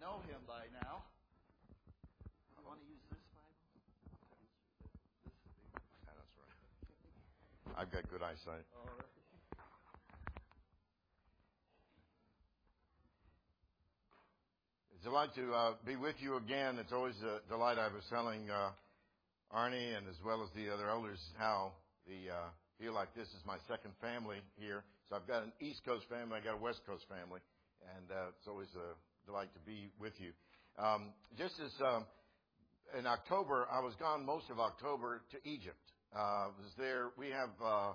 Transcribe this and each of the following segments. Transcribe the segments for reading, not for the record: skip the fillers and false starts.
know him by now. I want to use this Bible. Yeah, that's right. I've got good eyesight. All right. It's a delight to be with you again. It's always a delight. I was telling Arnie and as well as the other elders how feel like this is my second family here. So I've got an East Coast family, I got a West Coast family, and it's always a delight to be with you. Just as in October, I was gone most of October to Egypt. Was there? We have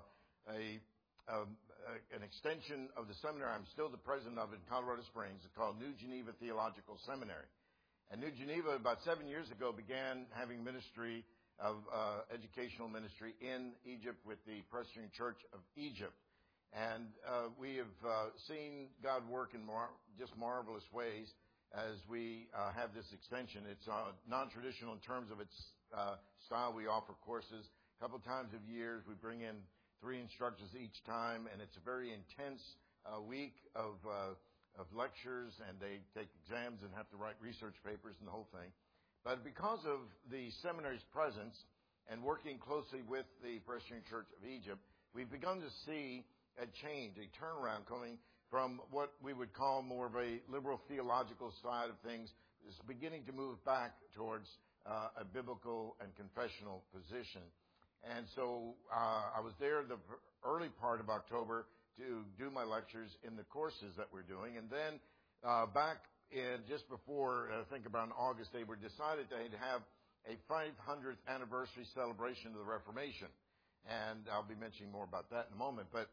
an extension of the seminary. I'm still the president of it in Colorado Springs. It's called New Geneva Theological Seminary. And New Geneva, about 7 years ago, began having ministry of educational ministry in Egypt with the Presbyterian Church of Egypt. And we have seen God work in just marvelous ways as we have this extension. It's non-traditional in terms of its style. We offer courses a couple times a year. We bring in 3 instructors each time, and it's a very intense week of lectures, and they take exams and have to write research papers and the whole thing. But because of the seminary's presence and working closely with the Presbyterian Church of Egypt, we've begun to see a change, a turnaround coming from what we would call more of a liberal theological side of things. It's beginning to move back towards a biblical and confessional position. And so I was there the early part of October to do my lectures in the courses that we're doing. And then back in just before, I think about in August, they were decided to have a 500th anniversary celebration of the Reformation. And I'll be mentioning more about that in a moment. But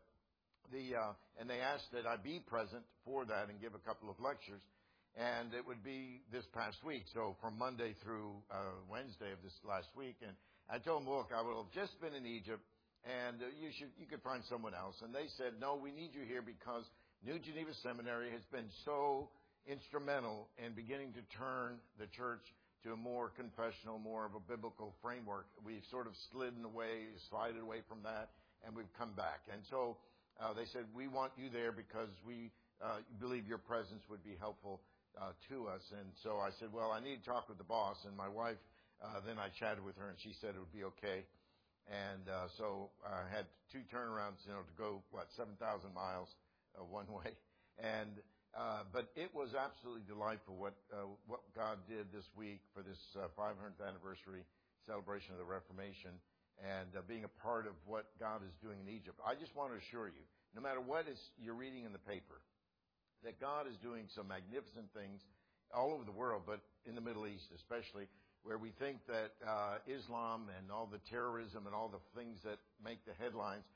and they asked that I be present for that and give a couple of lectures. And it would be this past week, so from Monday through Wednesday of this last week. And I told them, look, I will have just been in Egypt, and you could find someone else. And they said, no, we need you here because New Geneva Seminary has been so instrumental in beginning to turn the church to a more confessional, more of a biblical framework. We've sort of slided away from that, and we've come back. And so they said, we want you there because we believe your presence would be helpful to us. And so I said, well, I need to talk with the boss. And my wife, then I chatted with her, and she said it would be okay. And so I had 2 turnarounds, to go, 7,000 miles one way. And but it was absolutely delightful what God did this week for this 500th anniversary celebration of the Reformation and being a part of what God is doing in Egypt. I just want to assure you, no matter what you're reading in the paper, that God is doing some magnificent things all over the world, but in the Middle East especially, where we think that Islam and all the terrorism and all the things that make the headlines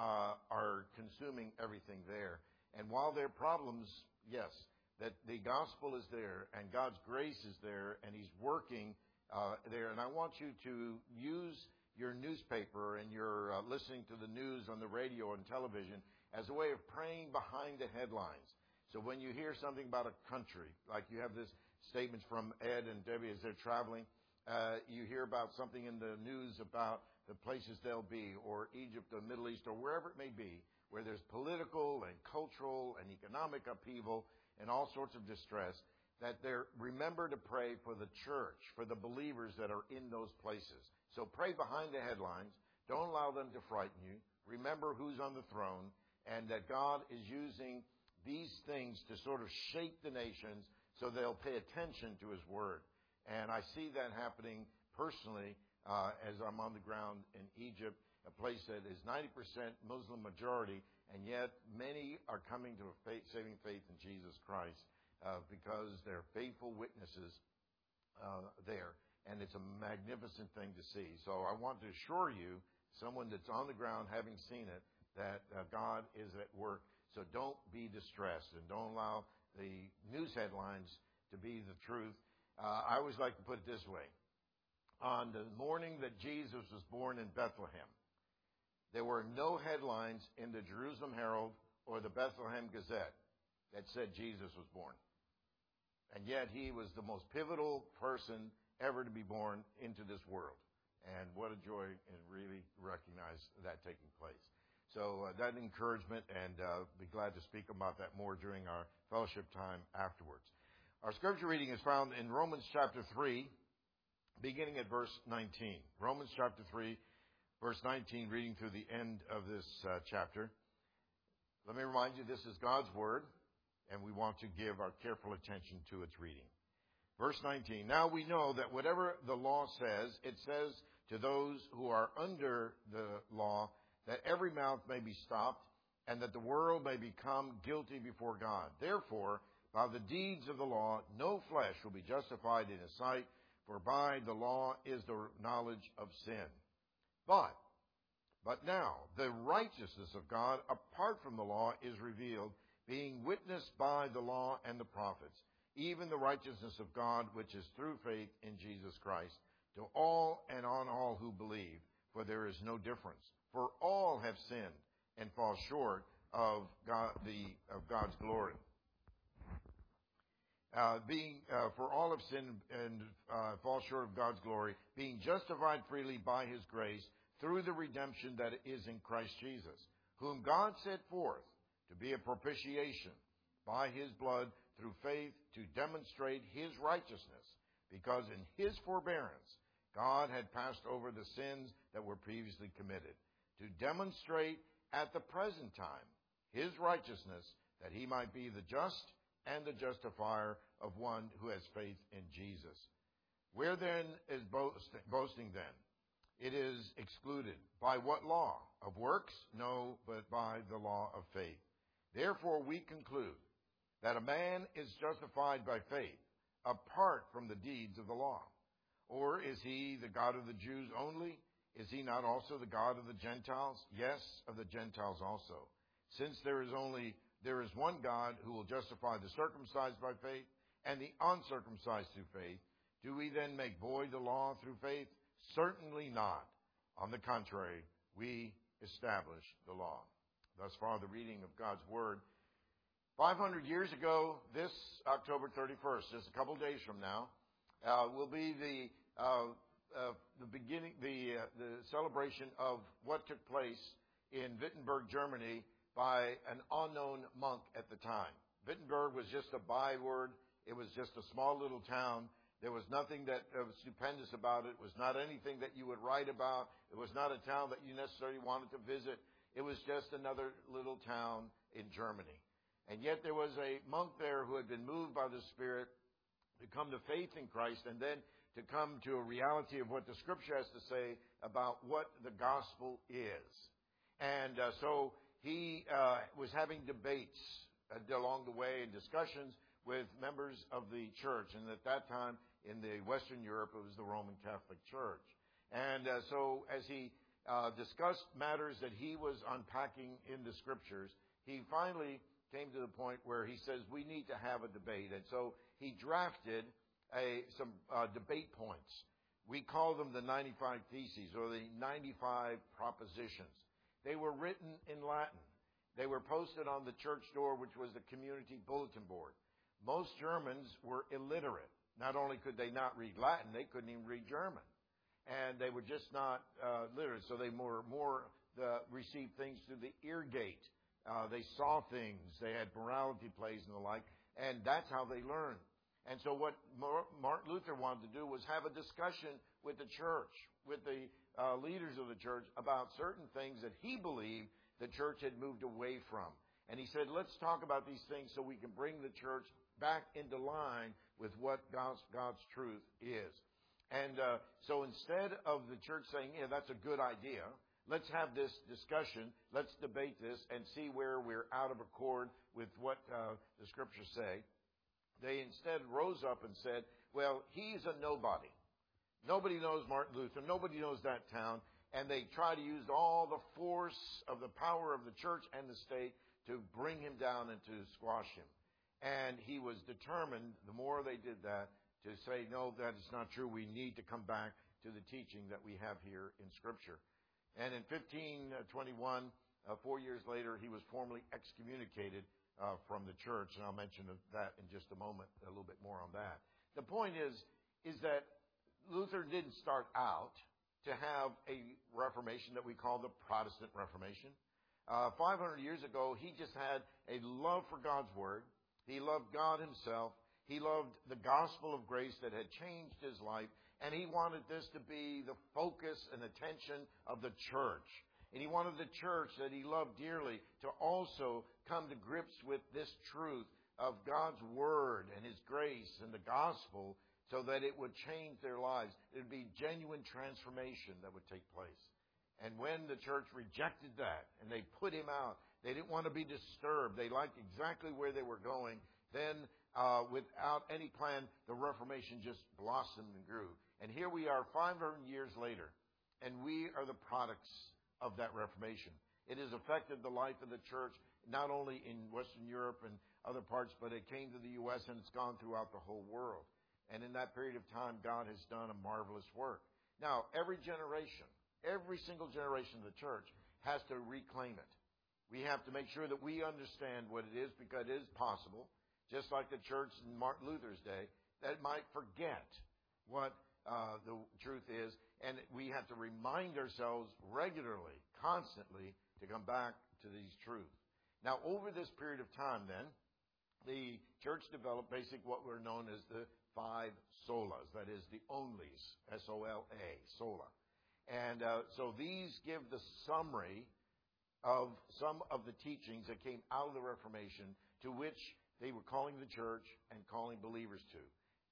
are consuming everything there. And while there are problems, yes, that the gospel is there and God's grace is there and He's working there. And I want you to use your newspaper and your listening to the news on the radio and television as a way of praying behind the headlines. So when you hear something about a country, like you have this statements from Ed and Debbie as they're traveling, you hear about something in the news about the places they'll be, or Egypt or Middle East or wherever it may be, where there's political and cultural and economic upheaval and all sorts of distress, that they're remember to pray for the church, for the believers that are in those places. So pray behind the headlines. Don't allow them to frighten you. Remember who's on the throne and that God is using these things to sort of shape the nations so they'll pay attention to His Word. And I see that happening personally as I'm on the ground in Egypt, a place that is 90% Muslim majority, and yet many are coming to a saving faith in Jesus Christ because they're faithful witnesses there. And it's a magnificent thing to see. So I want to assure you, someone that's on the ground having seen it, that God is at work. So don't be distressed and don't allow the news headlines to be the truth. I always like to put it this way. On the morning that Jesus was born in Bethlehem, there were no headlines in the Jerusalem Herald or the Bethlehem Gazette that said Jesus was born. And yet He was the most pivotal person ever to be born into this world. And what a joy and really recognize that taking place. So that encouragement, and be glad to speak about that more during our fellowship time afterwards. Our scripture reading is found in Romans chapter 3, beginning at verse 19. Romans chapter 3, verse 19, reading through the end of this chapter. Let me remind you, this is God's Word, and we want to give our careful attention to its reading. Verse 19, now we know that whatever the law says, it says to those who are under the law, that every mouth may be stopped, and that the world may become guilty before God. Therefore, by the deeds of the law, no flesh will be justified in his sight, for by the law is the knowledge of sin. But now, the righteousness of God apart from the law is revealed, being witnessed by the law and the prophets, even the righteousness of God, which is through faith in Jesus Christ, to all and on all who believe, for there is no difference. For all have sinned and fall short of God's glory. For all have sinned and fall short of God's glory, being justified freely by his grace through the redemption that is in Christ Jesus, whom God set forth to be a propitiation by his blood through faith to demonstrate his righteousness, because in his forbearance God had passed over the sins that were previously committed, to demonstrate at the present time his righteousness, that he might be the just and the justifier of one who has faith in Jesus. Where then is boasting then? It is excluded. By what law? Of works? No, but by the law of faith. Therefore we conclude that a man is justified by faith apart from the deeds of the law. Or is he the God of the Jews only? Is he not also the God of the Gentiles? Yes, of the Gentiles also. Since there is one God who will justify the circumcised by faith and the uncircumcised through faith, do we then make void the law through faith? Certainly not. On the contrary, we establish the law. Thus far, the reading of God's Word. 500 years ago, this October 31st, just a couple days from now, will be the celebration of what took place in Wittenberg, Germany, by an unknown monk at the time. Wittenberg was just a byword. It was just a small little town. There was nothing that was stupendous about it. It was not anything that you would write about. It was not a town that you necessarily wanted to visit. It was just another little town in Germany. And yet there was a monk there who had been moved by the Spirit to come to faith in Christ, and then to come to a reality of what the Scripture has to say about what the gospel is. And so he was having debates along the way and discussions with members of the church. And at that time, in the Western Europe, it was the Roman Catholic Church. And so as he discussed matters that he was unpacking in the Scriptures, he finally came to the point where he says, we need to have a debate. And so he drafted some debate points. We call them the 95 Theses, or the 95 Propositions. They were written in Latin. They were posted on the church door, which was the community bulletin board. Most Germans were illiterate. Not only could they not read Latin, they couldn't even read German. And they were just not literate, so they received things through the ear gate. They saw things. They had morality plays and the like, and that's how they learned. And so what Martin Luther wanted to do was have a discussion with the church, with the leaders of the church, about certain things that he believed the church had moved away from. And he said, let's talk about these things so we can bring the church back into line with what God's truth is. And so instead of the church saying, yeah, that's a good idea, let's have this discussion, let's debate this and see where we're out of accord with what the Scriptures say, they instead rose up and said, well, he's a nobody. Nobody knows Martin Luther. Nobody knows that town. And they try to use all the force of the power of the church and the state to bring him down and to squash him. And he was determined, the more they did that, to say, no, that is not true. We need to come back to the teaching that we have here in Scripture. And in 1521, 4 years later, he was formally excommunicated from the church. And I'll mention that in just a moment, a little bit more on that. The point is that Luther didn't start out to have a Reformation that we call the Protestant Reformation. 500 years ago, he just had a love for God's Word. He loved God himself. He loved the gospel of grace that had changed his life, and he wanted this to be the focus and attention of the church. And he wanted the church that he loved dearly to also come to grips with this truth of God's Word and His grace and the gospel so that it would change their lives. It would be genuine transformation that would take place. And when the church rejected that and they put him out, they didn't want to be disturbed. They liked exactly where they were going. Then, without any plan, the Reformation just blossomed and grew. And here we are 500 years later, and we are the products of that Reformation. It has affected the life of the church, not only in Western Europe and other parts, but it came to the U.S. and it's gone throughout the whole world. And in that period of time, God has done a marvelous work. Now, every single generation of the church has to reclaim it. We have to make sure that we understand what it is, because it is possible, just like the church in Martin Luther's day, that it might forget what the truth is. And we have to remind ourselves regularly, constantly, to come back to these truths. Now, over this period of time, then, the church developed what were known as the 5 solas, that is, the onlys, S-O-L-A, sola. And so these give the summary of some of the teachings that came out of the Reformation, to which they were calling the church and calling believers to.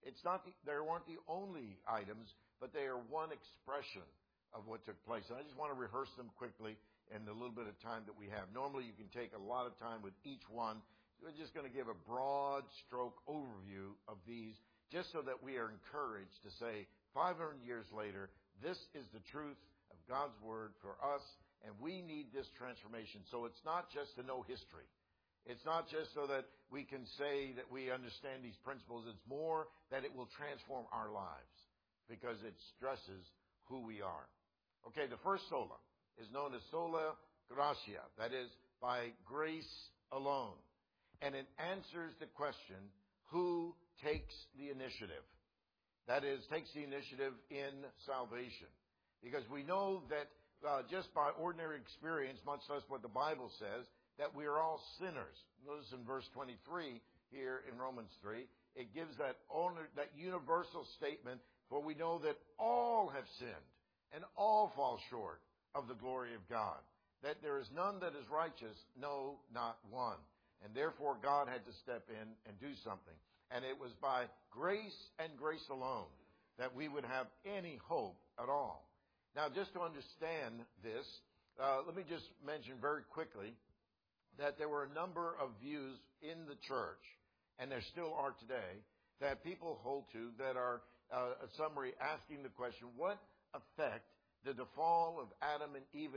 They weren't the only items, but they are one expression of what took place. And I just want to rehearse them quickly in the little bit of time that we have. Normally you can take a lot of time with each one. We're just going to give a broad stroke overview of these, just so that we are encouraged to say, 500 years later, this is the truth of God's Word for us, and we need this transformation. So it's not just to know history. It's not just so that we can say that we understand these principles. It's more that it will transform our lives, because it stresses who we are. Okay, the first sola is known as sola gratia, that is, by grace alone. And it answers the question, who takes the initiative? That is, takes the initiative in salvation. Because we know that just by ordinary experience, much less what the Bible says, that we are all sinners. Notice in verse 23 here in Romans 3, it gives that universal statement, for we know that all have sinned and all fall short of the glory of God. That there is none that is righteous, no, not one. And therefore God had to step in and do something. And it was by grace and grace alone that we would have any hope at all. Now, just to understand this, let me just mention very quickly that there were a number of views in the church, and there still are today, that people hold to that are a summary asking the question, what effect did the fall of Adam and Eve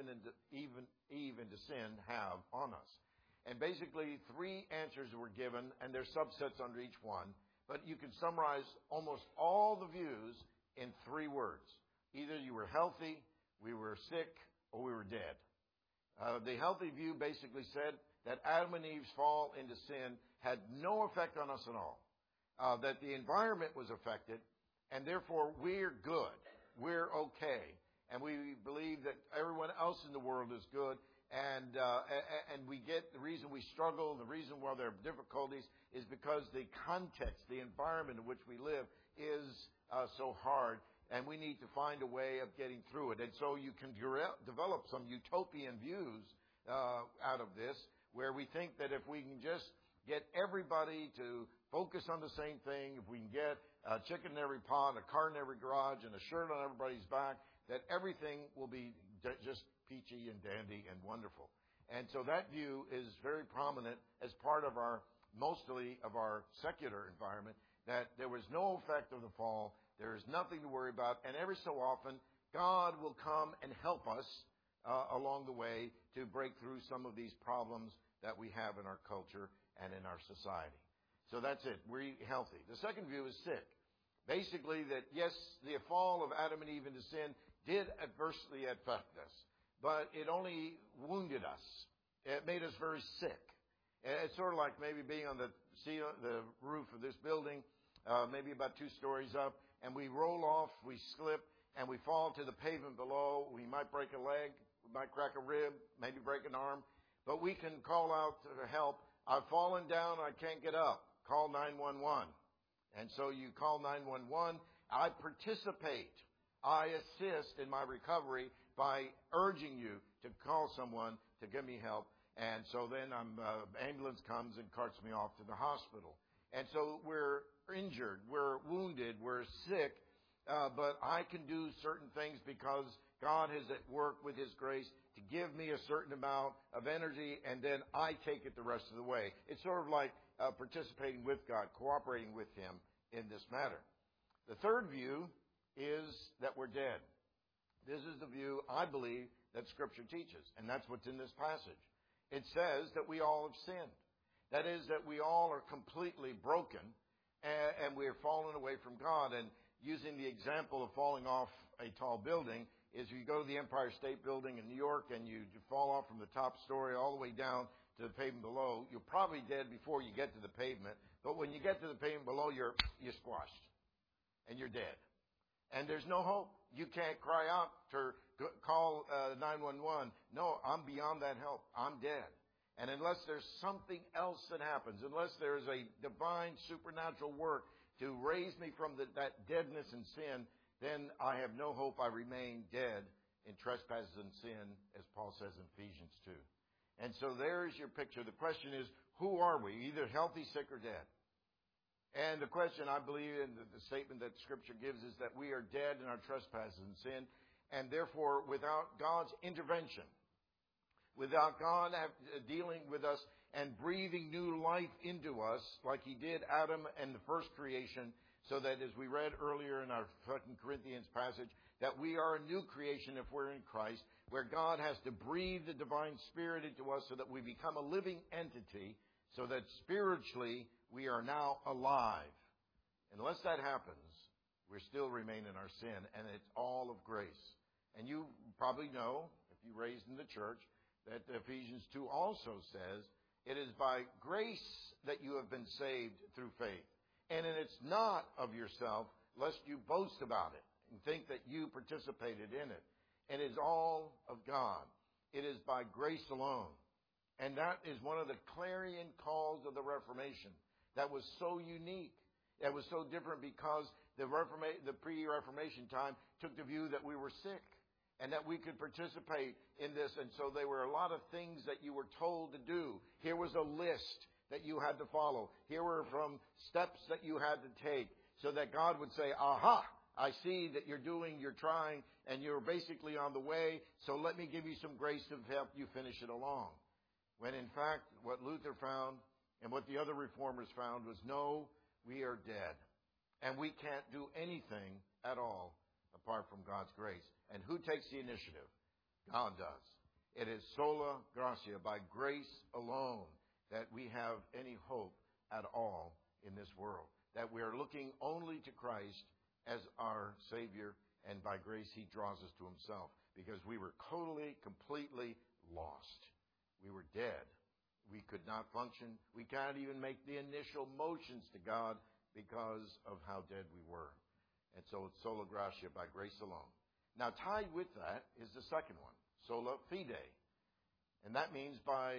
into sin have on us? And basically 3 answers were given, and there's subsets under each one, but you can summarize almost all the views in 3 words. Either you were healthy, we were sick, or we were dead. The healthy view basically said that Adam and Eve's fall into sin had no effect on us at all. That the environment was affected, and therefore we're good. We're okay. And we believe that everyone else in the world is good. And we get the reason we struggle, the reason why there are difficulties is because the context, the environment in which we live is so hard. And we need to find a way of getting through it. And so you can develop some utopian views out of this, where we think that if we can just get everybody to focus on the same thing, if we can get a chicken in every pot, a car in every garage, and a shirt on everybody's back, that everything will be just peachy and dandy and wonderful. And so that view is very prominent as part of mostly of our secular environment, that there was no effect of the fall. There is nothing to worry about. And every so often, God will come and help us along the way to break through some of these problems that we have in our culture and in our society. So that's it. We're healthy. The second view is sick. Basically that, yes, the fall of Adam and Eve into sin did adversely affect us, but it only wounded us. It made us very sick. It's sort of like maybe being on the roof of this building, maybe about 2 stories up, and we roll off, we slip, and we fall to the pavement below. We might break a leg, we might crack a rib, maybe break an arm, but we can call out for help. I've fallen down, I can't get up. Call 911. And so you call 911. I participate. I assist in my recovery by urging you to call someone to give me help. And so then ambulance comes and carts me off to the hospital. And so we're injured, we're wounded, we're sick, but I can do certain things because God is at work with His grace to give me a certain amount of energy, and then I take it the rest of the way. It's sort of like participating with God, cooperating with Him in this matter. The third view is that we're dead. This is the view, I believe, that Scripture teaches, and that's what's in this passage. It says that we all have sinned. That is, that we all are completely broken, and we are fallen away from God. And using the example of falling off a tall building, is you go to the Empire State Building in New York and you fall off from the top story all the way down to the pavement below. You're probably dead before you get to the pavement, but when you get to the pavement below, you're squashed, and you're dead. And there's no hope. You can't cry out to call 911. No, I'm beyond that help. I'm dead. And unless there's something else that happens, unless there's a divine supernatural work to raise me from that deadness and sin, then I have no hope. I remain dead in trespasses and sin, as Paul says in Ephesians 2. And so there's your picture. The question is, who are we? Either healthy, sick, or dead. And the question, I believe, in the statement that Scripture gives is that we are dead in our trespasses and sin, and therefore, without God's intervention, without God dealing with us and breathing new life into us, like He did Adam and the first creation, so that, as we read earlier in our 2 Corinthians passage, that we are a new creation if we're in Christ, where God has to breathe the divine Spirit into us so that we become a living entity, so that spiritually we are now alive. Unless that happens, we still remain in our sin, and it's all of grace. And you probably know, if you raised in the church, that Ephesians 2 also says, it is by grace that you have been saved through faith. And it's not of yourself, lest you boast about it and think that you participated in it. It is all of God. It is by grace alone. And that is one of the clarion calls of the Reformation. That was so unique. That was so different because the pre-Reformation time took the view that we were sick and that we could participate in this. And so there were a lot of things that you were told to do. Here was a list that you had to follow. Here were from steps that you had to take so that God would say, aha, I see that you're trying, and you're basically on the way, so let me give you some grace to help you finish it along. When in fact, what Luther found and what the other reformers found was, no, we are dead. And we can't do anything at all apart from God's grace. And who takes the initiative? God does. It is sola gratia, by grace alone, that we have any hope at all in this world. That we are looking only to Christ as our Savior, and by grace He draws us to Himself. Because we were totally, completely lost. We were dead. We could not function. We can't even make the initial motions to God because of how dead we were. And so it's sola gratia, by grace alone. Now tied with that is the second one, sola fide. And that means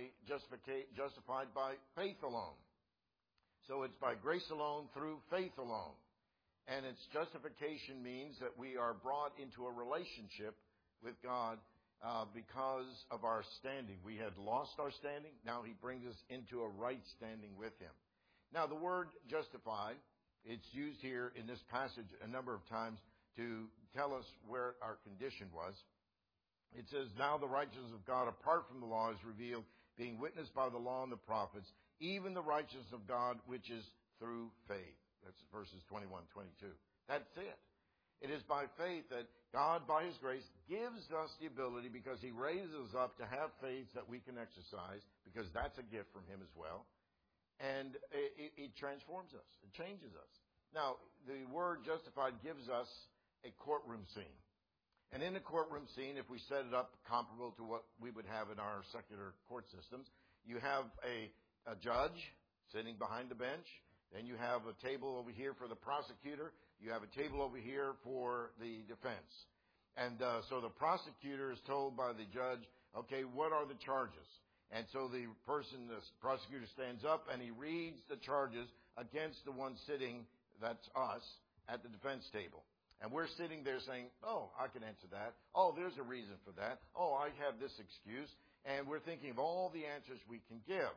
justified by faith alone. So it's by grace alone, through faith alone. And its justification means that we are brought into a relationship with God because of our standing. We had lost our standing. Now He brings us into a right standing with Him. Now the word justified, it's used here in this passage a number of times to tell us where our condition was. It says, now the righteousness of God apart from the law is revealed, being witnessed by the law and the prophets, even the righteousness of God which is through faith. That's verses 21, 22. That's it. It is by faith that God, by His grace, gives us the ability, because He raises us up to have faith that we can exercise, because that's a gift from Him as well. And it transforms us. It changes us. Now, the word justified gives us a courtroom scene. And in the courtroom scene, if we set it up comparable to what we would have in our secular court systems, you have a judge sitting behind the bench. Then you have a table over here for the prosecutor. You have a table over here for the defense. And so the prosecutor is told by the judge, okay, what are the charges? And so the prosecutor stands up and he reads the charges against the one sitting that's us, at the defense table. And we're sitting there saying, oh, I can answer that. Oh, there's a reason for that. Oh, I have this excuse. And we're thinking of all the answers we can give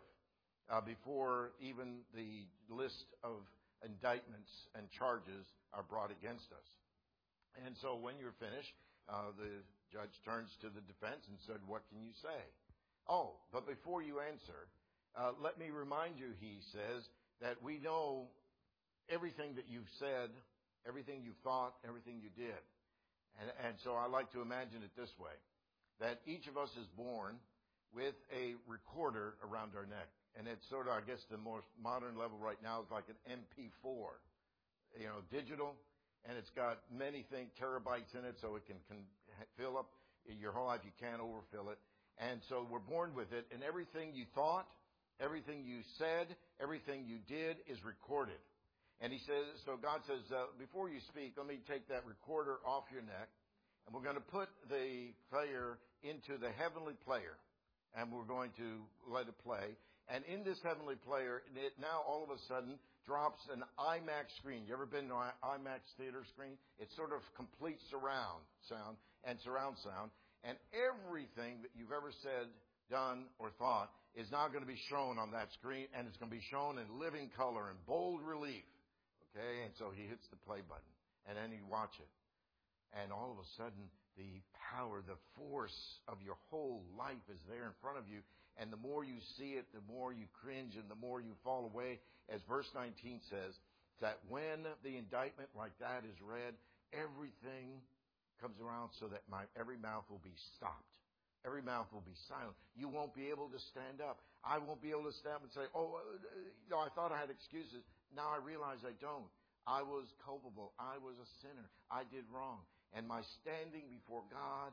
before even the list of indictments and charges are brought against us. And so when you're finished, the judge turns to the defense and said, what can you say? Oh, but before you answer, let me remind you, he says, that we know everything that you've said, everything you've thought, everything you did. And so I like to imagine it this way, that each of us is born with a recorder around our neck. And it's sort of, I guess, the most modern level right now is like an MP4, digital. And it's got many things, terabytes in it, so it can fill up your whole life. You can't overfill it. And so we're born with it. And everything you thought, everything you said, everything you did is recorded. And he says, so God says, before you speak, let me take that recorder off your neck. And we're going to put the player into the heavenly player. And we're going to let it play. And in this heavenly player, it now all of a sudden drops an IMAX screen. You ever been to an IMAX theater screen? It's sort of complete surround sound and surround sound. And everything that you've ever said, done, or thought is now going to be shown on that screen. And it's going to be shown in living color and bold relief. Okay? And so he hits the play button. And then you watch it. And all of a sudden, the power, the force of your whole life is there in front of you. And the more you see it, the more you cringe and the more you fall away. As verse 19 says, that when the indictment like that is read, everything comes around so that every mouth will be stopped. Every mouth will be silent. You won't be able to stand up. I won't be able to stand up and say, I thought I had excuses. Now I realize I don't. I was culpable. I was a sinner. I did wrong. And my standing before God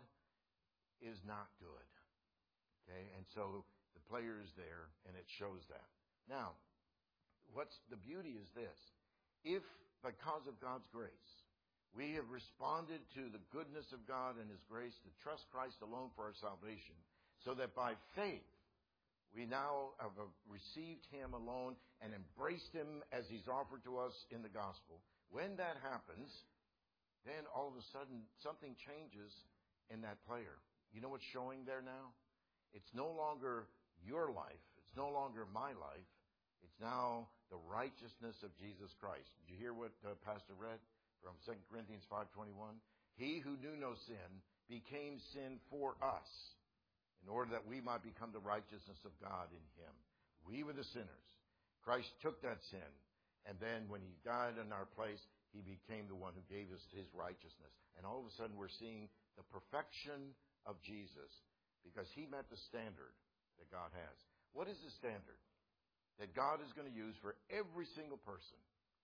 is not good. Okay? And so the player is there, and it shows that. Now, what's the beauty is this. If, because of God's grace, we have responded to the goodness of God and His grace to trust Christ alone for our salvation, so that by faith we now have received Him alone and embraced Him as He's offered to us in the gospel. When that happens, then all of a sudden something changes in that player. You know what's showing there now? It's no longer your life. It's no longer my life. It's now the righteousness of Jesus Christ. Did you hear what Pastor read from 2 Corinthians 5:21? He who knew no sin became sin for us in order that we might become the righteousness of God in Him. We were the sinners. Christ took that sin. And then when He died in our place, He became the one who gave us His righteousness. And all of a sudden we're seeing the perfection of Jesus because He met the standard that God has. What is the standard that God is going to use for every single person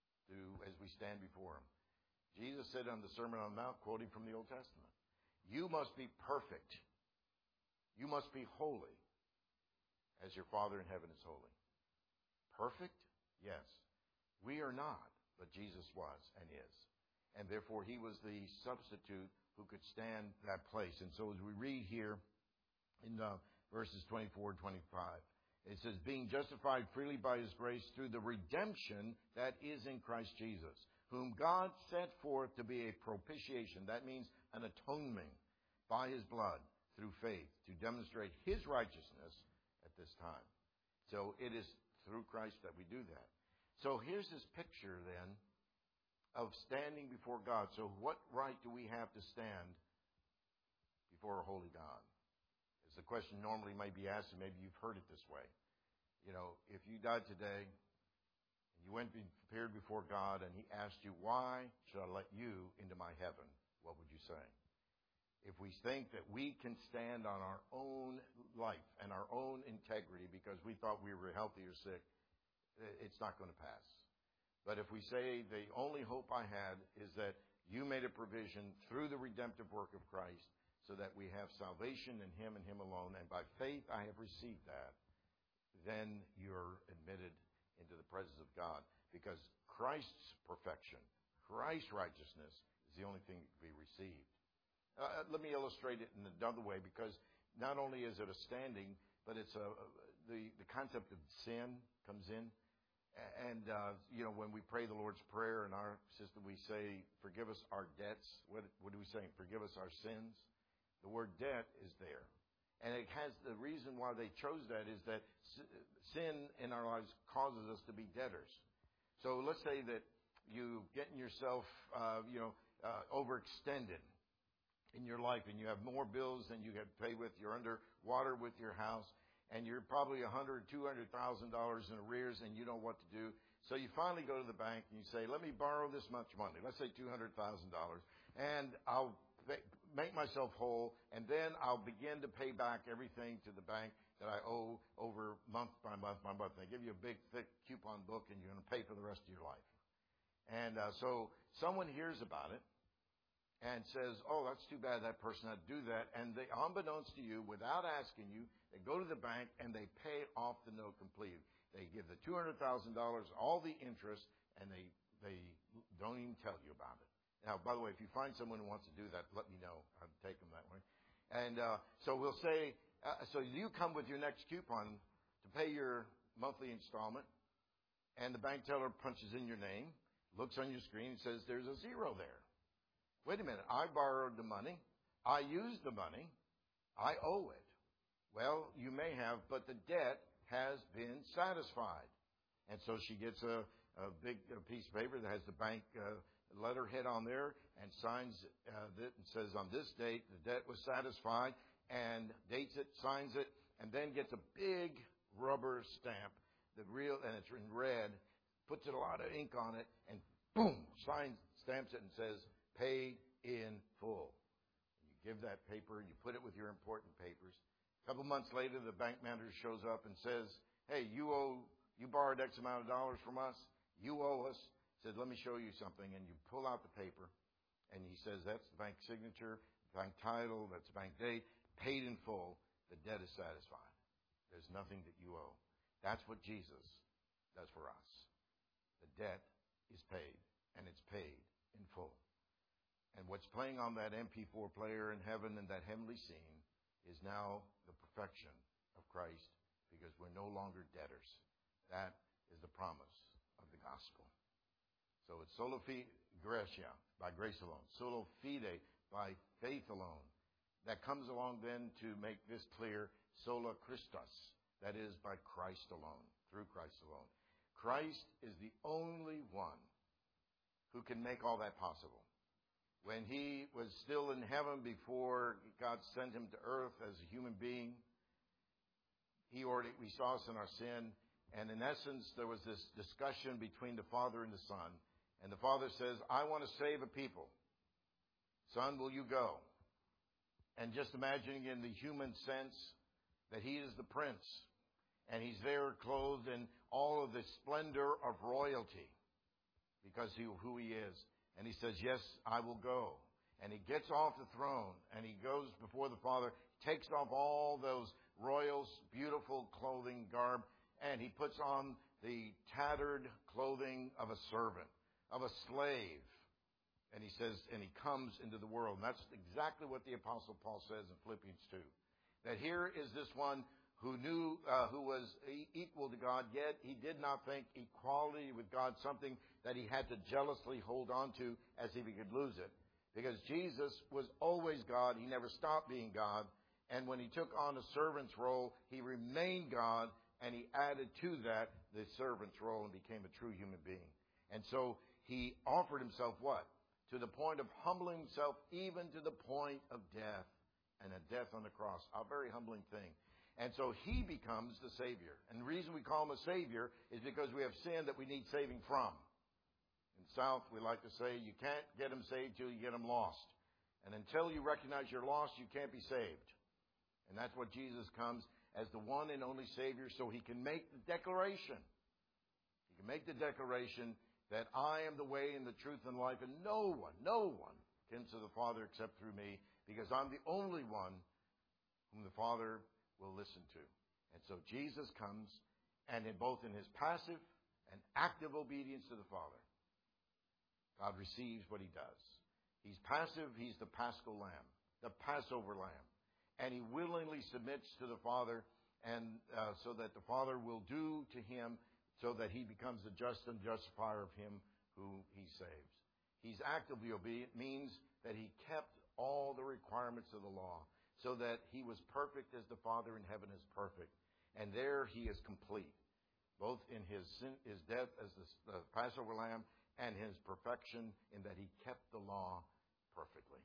as we stand before Him? Jesus said on the Sermon on the Mount, quoting from the Old Testament, you must be perfect. You must be holy as your Father in heaven is holy. Perfect? Yes. We are not. But Jesus was and is. And therefore, He was the substitute who could stand that place. And so as we read here in verses 24 and 25, it says, being justified freely by His grace through the redemption that is in Christ Jesus, whom God set forth to be a propitiation. That means an atonement by His blood through faith to demonstrate His righteousness at this time. So it is through Christ that we do that. So here's this picture then of standing before God. So what right do we have to stand before a holy God? As the question normally may be asked, and maybe you've heard it this way. If you died today, and you went and appeared before God, and He asked you, why should I let you into my heaven? What would you say? If we think that we can stand on our own life and our own integrity because we thought we were healthy or sick, it's not going to pass. But if we say the only hope I had is that you made a provision through the redemptive work of Christ so that we have salvation in Him and Him alone, and by faith I have received that, then you're admitted into the presence of God because Christ's perfection, Christ's righteousness is the only thing that can be received. Let me illustrate it in another way because not only is it a standing, but it's the concept of sin comes in. And, when we pray the Lord's Prayer in our system, we say, forgive us our debts. What do we say? Forgive us our sins. The word debt is there. And it has the reason why they chose that is that sin in our lives causes us to be debtors. So let's say that you've gotten yourself, overextended in your life and you have more bills than you have to pay with. You're under water with your house and you're probably $100,000, $200,000 in arrears and you know what to do. So you finally go to the bank and you say, let me borrow this much money. Let's say $200,000 and I'll make myself whole, and then I'll begin to pay back everything to the bank that I owe over month by month by month. They give you a big, thick coupon book, and you're going to pay for the rest of your life. And so someone hears about it and says, oh, that's too bad that person had to do that. And they, unbeknownst to you, without asking you, they go to the bank and they pay off the note completely. They give the $200,000, all the interest, and they don't even tell you about it. Now, by the way, if you find someone who wants to do that, let me know. I'll take them that way. And so we'll say, so you come with your next coupon to pay your monthly installment, and the bank teller punches in your name, looks on your screen, and says there's a zero there. Wait a minute. I borrowed the money. I used the money. I owe it. Well, you may have, but the debt has been satisfied. And so she gets a big piece of paper that has the bank letterhead on there and signs it and says on this date the debt was satisfied and dates it, signs it, and then gets a big rubber stamp and it's in red, puts a lot of ink on it, and boom, stamps it and says paid in full. You give that paper, you put it with your important papers. A couple months later, the bank manager shows up and says, hey, you borrowed X amount of dollars from us, you owe us. Said, let me show you something. And you pull out the paper, and he says, that's the bank signature, bank title, that's the bank date, paid in full. The debt is satisfied. There's nothing that you owe. That's what Jesus does for us. The debt is paid, and it's paid in full. And what's playing on that MP4 player in heaven and that heavenly scene is now the perfection of Christ, because we're no longer debtors. That is the promise of the gospel. So it's sola gratia, by grace alone. Sola fide, by faith alone. That comes along then to make this clear, sola Christus. That is, by Christ alone, through Christ alone. Christ is the only one who can make all that possible. When he was still in heaven before God sent him to earth as a human being, we saw us in our sin. And in essence, there was this discussion between the Father and the Son. And the Father says, I want to save a people. Son, will you go? And just imagining in the human sense that he is the prince. And he's there clothed in all of the splendor of royalty because of who he is. And he says, yes, I will go. And he gets off the throne and he goes before the Father, takes off all those royal, beautiful clothing, garb, and he puts on the tattered clothing of a servant, of a slave. And he says, and he comes into the world. And that's exactly what the Apostle Paul says in Philippians 2. That here is this one who knew, who was equal to God, yet he did not think equality with God something that he had to jealously hold on to as if he could lose it. Because Jesus was always God. He never stopped being God. And when he took on a servant's role, he remained God, and he added to that the servant's role and became a true human being. And so he offered himself what? To the point of humbling himself, even to the point of death, and a death on the cross. A very humbling thing. And so he becomes the Savior. And the reason we call him a Savior is because we have sin that we need saving from. In the South, we like to say, you can't get him saved till you get him lost. And until you recognize you're lost, you can't be saved. And that's what Jesus comes as the one and only Savior, so he can make the declaration. He can make the declaration that I am the way and the truth and life, and no one comes to the Father except through me, because I'm the only one whom the Father will listen to. And so Jesus comes, and both in his passive and active obedience to the Father, God receives what he does. He's passive, he's the Paschal Lamb, the Passover Lamb. And he willingly submits to the Father, and so that the Father will do to him so that he becomes the just and justifier of him who he saves. He's actively obedient means that he kept all the requirements of the law so that he was perfect as the Father in heaven is perfect. And there he is complete, both in his death as the Passover lamb and his perfection in that he kept the law perfectly.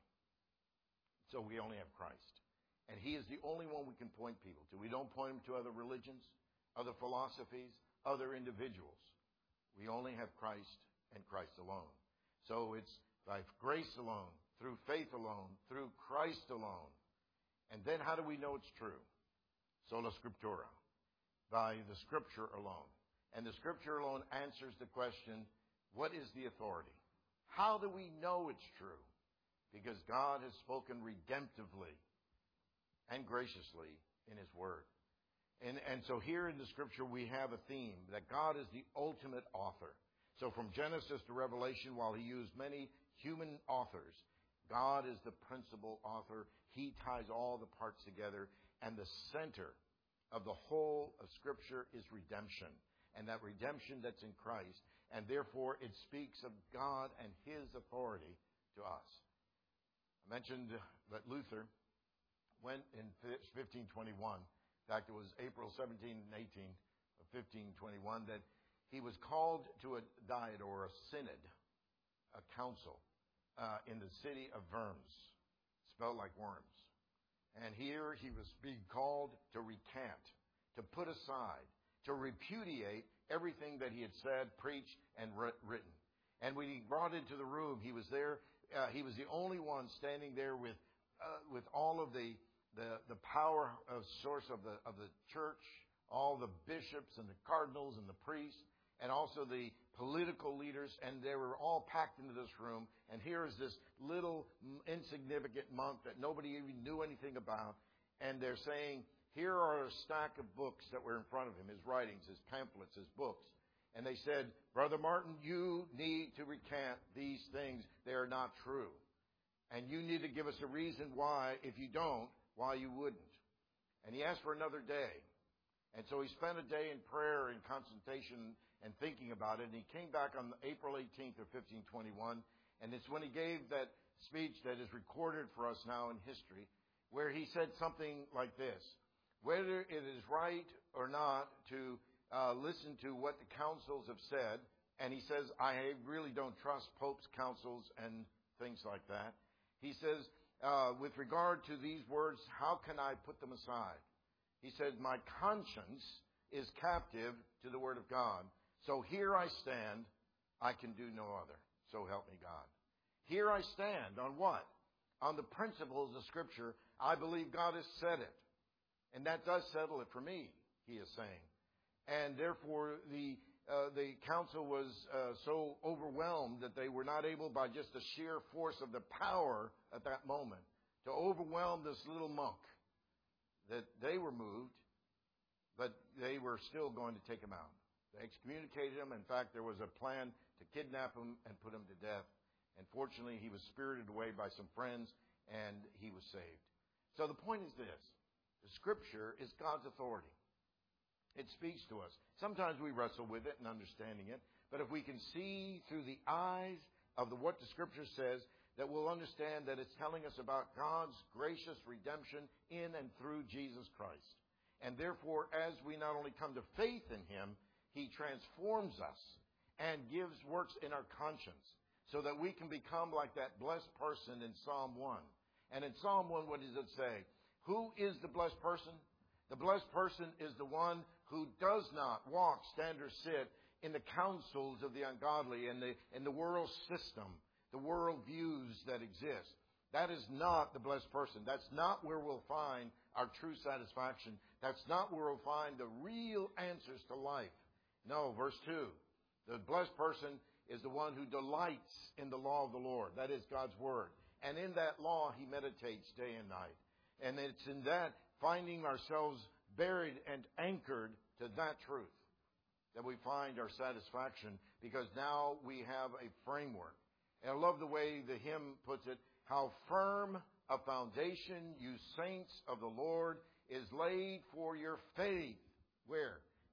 So we only have Christ. And he is the only one we can point people to. We don't point them to other religions, other philosophies, other individuals. We only have Christ and Christ alone. So it's by grace alone, through faith alone, through Christ alone. And then how do we know it's true? Sola Scriptura, by the Scripture alone. And the Scripture alone answers the question, what is the authority? How do we know it's true? Because God has spoken redemptively and graciously in His Word. And so here in the Scripture we have a theme that God is the ultimate author. So from Genesis to Revelation, while He used many human authors, God is the principal author. He ties all the parts together. And the center of the whole of Scripture is redemption. And that redemption that's in Christ. And therefore it speaks of God and His authority to us. I mentioned that Luther went in 1521. In fact, it was April 17 and 18 of 1521 that he was called to a diet or a synod, a council, in the city of Worms, spelled like worms. And here he was being called to recant, to put aside, to repudiate everything that he had said, preached, and written. And when he brought into the room, he was there. He was the only one standing there with all of the power of source of the church, all the bishops and the cardinals and the priests, and also the political leaders, and they were all packed into this room. And here is this little insignificant monk that nobody even knew anything about, and they're saying, here are a stack of books that were in front of him, his writings, his pamphlets, his books. And they said, Brother Martin, you need to recant these things. They are not true. And you need to give us a reason why, if you don't, why you wouldn't. And he asked for another day. And so he spent a day in prayer and consultation and thinking about it. And he came back on April 18th of 1521. And it's when he gave that speech that is recorded for us now in history, where he said something like this: whether it is right or not to listen to what the councils have said, and he says, I really don't trust Pope's councils and things like that. He says, with regard to these words, how can I put them aside? He said, my conscience is captive to the Word of God. So here I stand, I can do no other. So help me God. Here I stand on what? On the principles of Scripture. I believe God has said it. And that does settle it for me, he is saying. And therefore the council was so overwhelmed that they were not able, by just the sheer force of the power at that moment, to overwhelm this little monk. That they were moved, but they were still going to take him out. They excommunicated him. In fact, there was a plan to kidnap him and put him to death. And fortunately, he was spirited away by some friends, and he was saved. So the point is this. The Scripture is God's authority. It speaks to us. Sometimes we wrestle with it and understanding it. But if we can see through the eyes of what the Scripture says, that we'll understand that it's telling us about God's gracious redemption in and through Jesus Christ. And therefore, as we not only come to faith in Him, He transforms us and works in our conscience so that we can become like that blessed person in Psalm 1. And in Psalm 1, what does it say? Who is the blessed person? The blessed person is the one who does not walk, stand, or sit in the counsels of the ungodly and in the world system, the world views that exist. That is not the blessed person. That's not where we'll find our true satisfaction. That's not where we'll find the real answers to life. No, verse 2. The blessed person is the one who delights in the law of the Lord. That is God's Word. And in that law, he meditates day and night. And it's in that, finding ourselves buried and anchored to that truth, that we find our satisfaction, because now we have a framework. And I love the way the hymn puts it, how firm a foundation, you saints of the Lord, is laid for your faith. Where?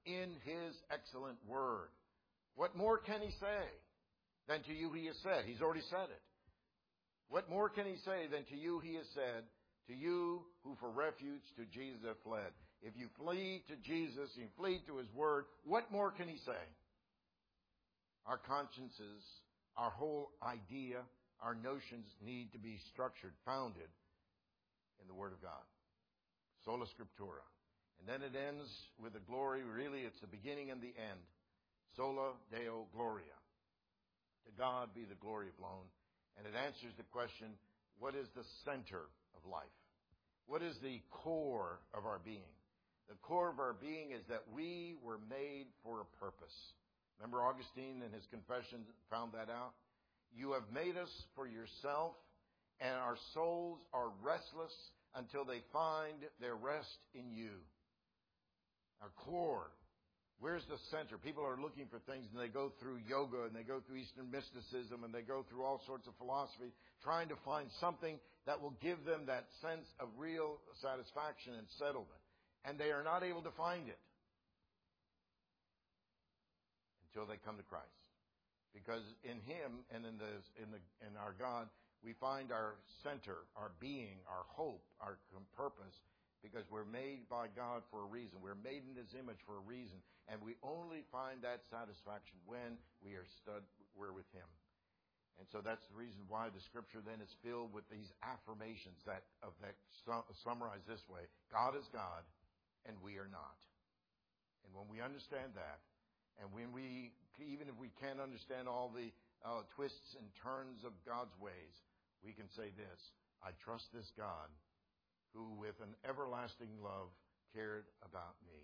in His excellent word. What more can He say than to you He has said? He's already said it. What more can He say than to you He has said, to you who for refuge to Jesus have fled? If you flee to Jesus, you flee to His word, what more can He say? Our consciences, our whole idea, our notions need to be structured, founded in the Word of God. Sola Scriptura. And then it ends with the glory. Really, it's the beginning and the end. Sola Deo Gloria. To God be the glory alone. And it answers the question, what is the center of life? What is the core of our being? The core of our being is that we were made for a purpose. Remember Augustine in his Confession found that out? You have made us for yourself, and our souls are restless until they find their rest in you. Our core. Where's the center? People are looking for things, and they go through yoga, and they go through Eastern mysticism, and they go through all sorts of philosophy, trying to find something that will give them that sense of real satisfaction and settlement. And they are not able to find it until they come to Christ. Because in Him and in our God, we find our center, our being, our hope, our purpose, because we're made by God for a reason. We're made in His image for a reason. And we only find that satisfaction when we're with Him. And so that's the reason why the Scripture then is filled with these affirmations that summarize this way. God is God, and we are not. And when we understand that, and when even if we can't understand all the twists and turns of God's ways, we can say this: I trust this God who with an everlasting love cared about me.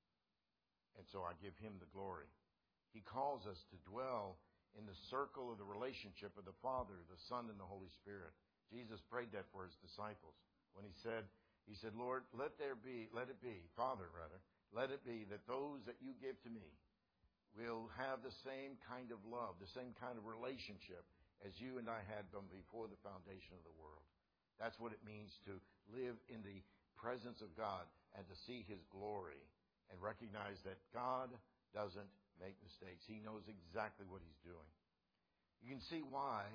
And so I give Him the glory. He calls us to dwell in the circle of the relationship of the Father, the Son, and the Holy Spirit. Jesus prayed that for His disciples when He said, Lord, let it be, Father, let it be that those that you give to me will have the same kind of love, the same kind of relationship as you and I had from before the foundation of the world. That's what it means to live in the presence of God and to see His glory and recognize that God doesn't make mistakes. He knows exactly what He's doing. You can see why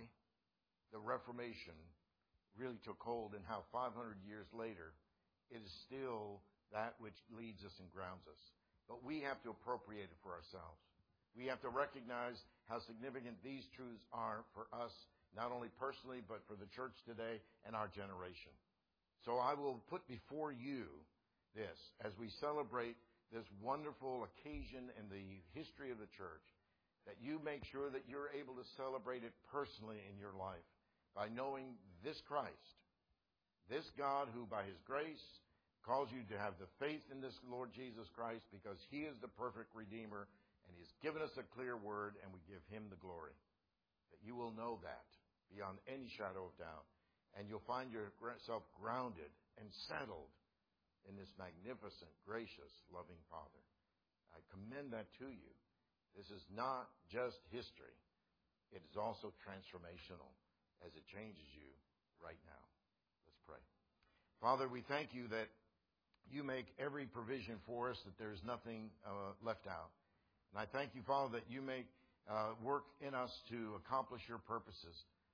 the Reformation really took hold and how 500 years later it is still that which leads us and grounds us. But we have to appropriate it for ourselves. We have to recognize how significant these truths are for us, not only personally, but for the church today and our generation. So I will put before you this, as we celebrate this wonderful occasion in the history of the church, that you make sure that you're able to celebrate it personally in your life by knowing this Christ, this God who by His grace calls you to have the faith in this Lord Jesus Christ, because He is the perfect Redeemer, and He has given us a clear word, and we give Him the glory. That you will know that beyond any shadow of doubt, and you'll find yourself grounded and settled in this magnificent, gracious, loving Father. I commend that to you. This is not just history. It is also transformational as it changes you right now. Let's pray. Father, we thank you that you make every provision for us, that there's nothing left out. And I thank you, Father, that you make work in us to accomplish your purposes,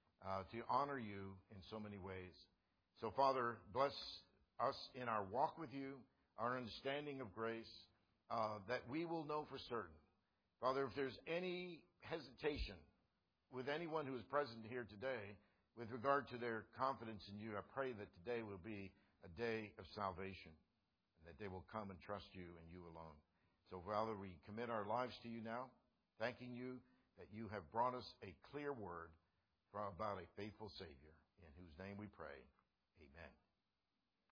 to honor you in so many ways. So, Father, bless us in our walk with you, our understanding of grace, that we will know for certain. Father, if there's any hesitation with anyone who is present here today with regard to their confidence in you, I pray that today will be a day of salvation, and that they will come and trust you and you alone. So, Father, we commit our lives to you now, thanking you that you have brought us a clear word about a faithful Savior, in whose name we pray. Amen.